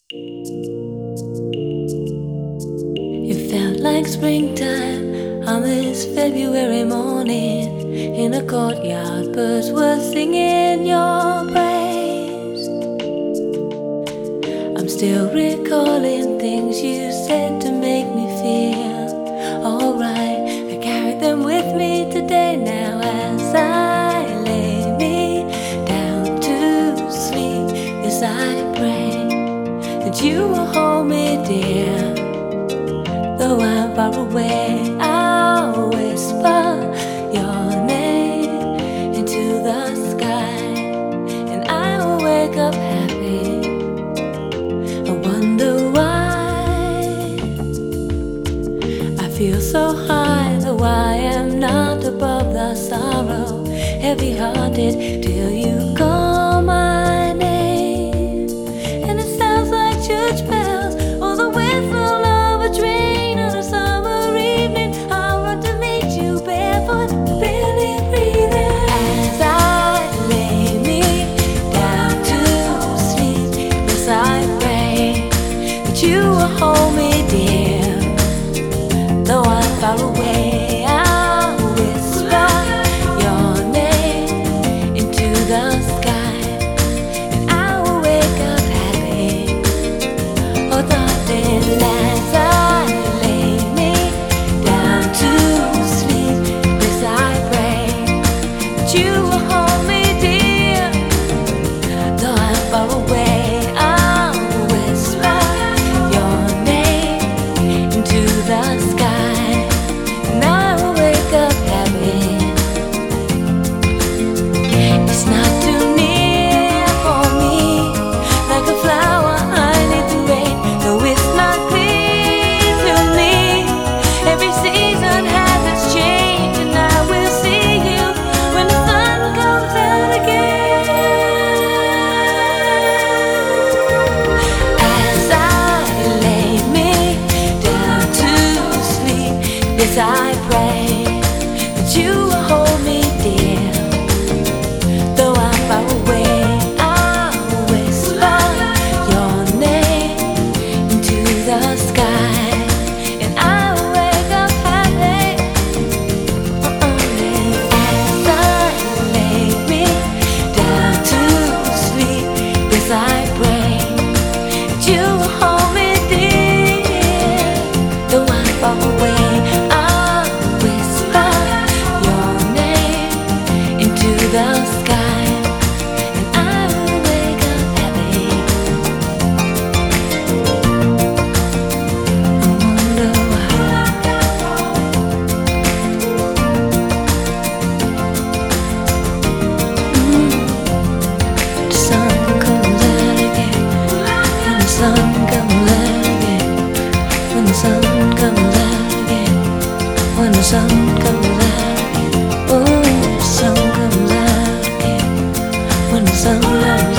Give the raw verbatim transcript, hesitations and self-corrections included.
It felt like springtime on this February morning. In a courtyard, birds were singing your praise. I'm still recalling things you said to make me feel alright. I carry them with me today now as I lay me down to sleep. Yes, I pray that you will hold me dear. Though I'm far away, I'll whisper your name into the sky, and I will wake up happy. I wonder why I feel so high, though I am not above the sorrow. Heavy-hearted till you call my name, and it sounds like church bells or the whistle of a train on a summer evening. I'll run to meet you barefoot, barely breathing, as I lay me down to sleep. Yes, I pray that you will hold me dear. Though I'm far away, I'll whisper your name into the sky, and I will wake up happy. Oh, darling, as I lay me down to sleep, yes, I pray that you will hold me dear. Though I'm far away, I'll whisper your name into the sky, and I will wake up happy. It's not too near for me, like a flower I need the rain. Though it's not clear to me, every season has its change, and I will see you when the sun comes out again. As I lay me down to sleep, yes, I pray that you will hold me dear. Though I'm far away, I'll whisper your name into the sky, and I will wake up happy. As I lay me down to sleep, yes, I pray that you will hold me dear. Though I'm far away, I'll whisper your name into the sky, and I will wake up happy. I wonder why. Mm. The sun comes out again. When the sun comes out again. When the sun comes out again. When the sun comes out again. Oh, the sun comes out again. When the sun comes